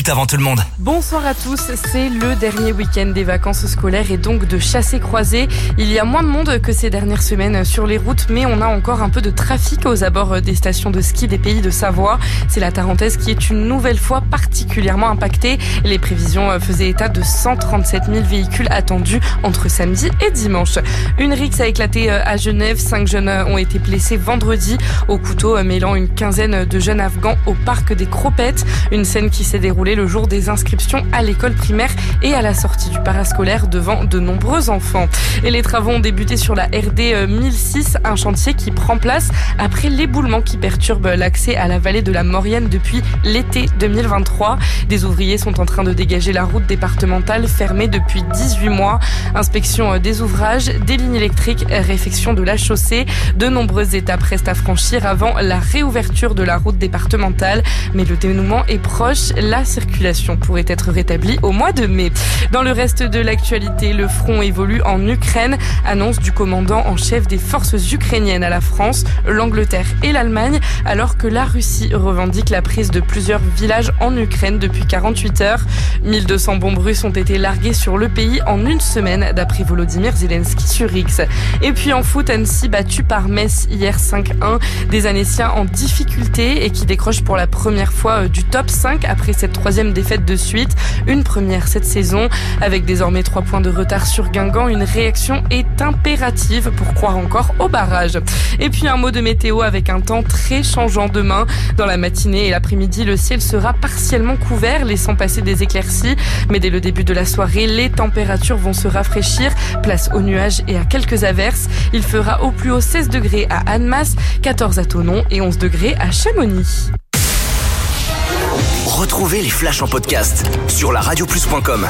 minutes avant tout le monde. Bonsoir à tous, c'est le dernier week-end des vacances scolaires et donc de chassé-croisé. Il y a moins de monde que ces dernières semaines sur les routes, mais on a encore un peu de trafic aux abords des stations de ski des Pays de Savoie. C'est la Tarentaise qui est une nouvelle fois particulièrement impactée. Les prévisions faisaient état de 137 000 véhicules attendus entre samedi et dimanche. Une rixe a éclaté à Genève. 5 jeunes ont été blessés vendredi au couteau, mêlant une quinzaine de jeunes Afghans au parc des Cropettes. Une scène qui s'est déroulée le jour des inscriptions à l'école primaire et à la sortie du parascolaire devant de nombreux enfants. Et les travaux ont débuté sur la RD 1006, un chantier qui prend place après l'éboulement qui perturbe l'accès à la vallée de la Maurienne depuis l'été 2023. Des ouvriers sont en train de dégager la route départementale fermée depuis 18 mois. Inspection des ouvrages, des lignes électriques, réfection de la chaussée. De nombreuses étapes restent à franchir avant la réouverture de la route départementale. Mais le dénouement est proche. La circulation pourrait être rétablie au mois de mai. Dans le reste de l'actualité, le front évolue en Ukraine. Annonce du commandant en chef des forces ukrainiennes à la France, l'Angleterre et l'Allemagne, alors que la Russie revendique la prise de plusieurs villages en Ukraine depuis 48 heures. 1200 bombes russes ont été larguées sur le pays en une semaine, d'après Volodymyr Zelensky sur X. Et puis en foot, Annecy battu par Metz hier 5-1. Des Annéciens en difficulté et qui décrochent pour la première fois du top 5 après cette troisième défaite de suite. Une première cette saison. Avec désormais 3 points de retard sur Guingamp, une réaction est impérative pour croire encore au barrage. Et puis un mot de météo avec un temps très changeant demain. Dans la matinée et l'après-midi, le ciel sera partiellement couvert, laissant passer des éclaircies. Mais dès le début de la soirée, les températures vont se rafraîchir. Place aux nuages et à quelques averses. Il fera au plus haut 16 degrés à Annemasse, 14 à Thonon et 11 degrés à Chamonix. Retrouvez les flashs en podcast sur laradioplus.com.